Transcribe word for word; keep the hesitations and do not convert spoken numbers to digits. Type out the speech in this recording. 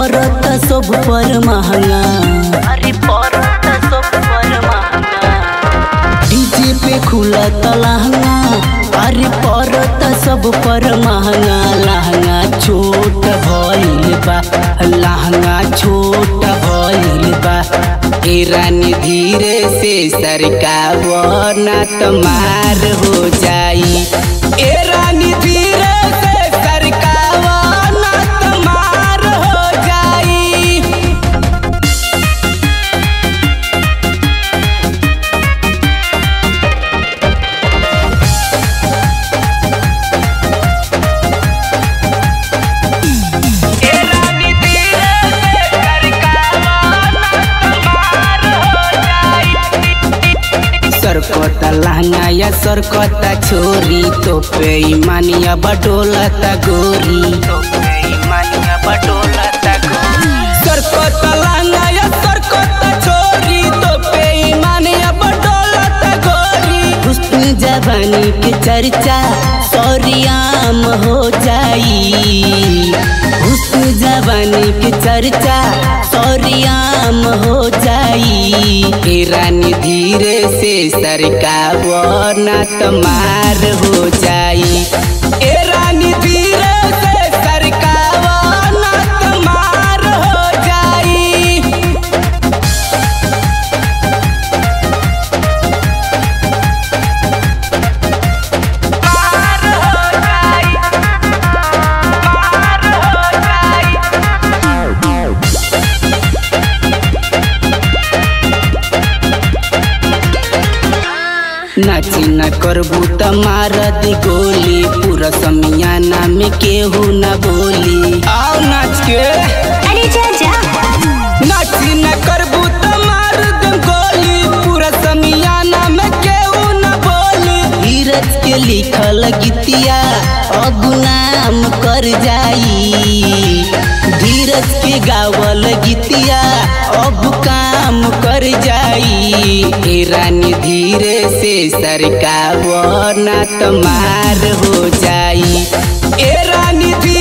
परत सब पर महंगा, अरे परत सब पर महंगा। डीजे पे खुला लहंगा, अरे परत सब पर महंगा। लहंगा छोट भइल बा, लहंगा छोट भइल बा। ए रानी धीरे से सरकावा ना त मार हो जाई। ए रानी धीरे से सरकावा ना त मार हो जाई। सरकता लहंगा या सरकता छोरी, तो पे मानिया बटोलता गोरी, तो मानिया बटोलता गोरी। सरकता लहंगा या सरकता छोरी, तो पे मानिया बटोलता गोरी। हुस्न जवानी के चर्चा सौरियाम हो जाई। हुस्न जवानी के चर्चा सौरियाम हो जाई। ए रानी धीरे से सरकावा ना त मार हो जाई। ए रानी धीरे से सरकावा ना त मार हो जाई। मार हो जाई, मार हो जाई। नाची न करबू त मार दी गोली, पूरा समियाना में केहू न बोली। आओ नाच के, अरे जा जा। नाची न करबू त मार दम गोली, पूरा समियाना में केहू न बोली। धीरज के लिखल गीतिया अब नाम कर जाई। धीरज के गावल गीतिया अब काम कर जाई। ए रानी धीरे से सरकावा ना त मार हो जाई। ए रानी धीरे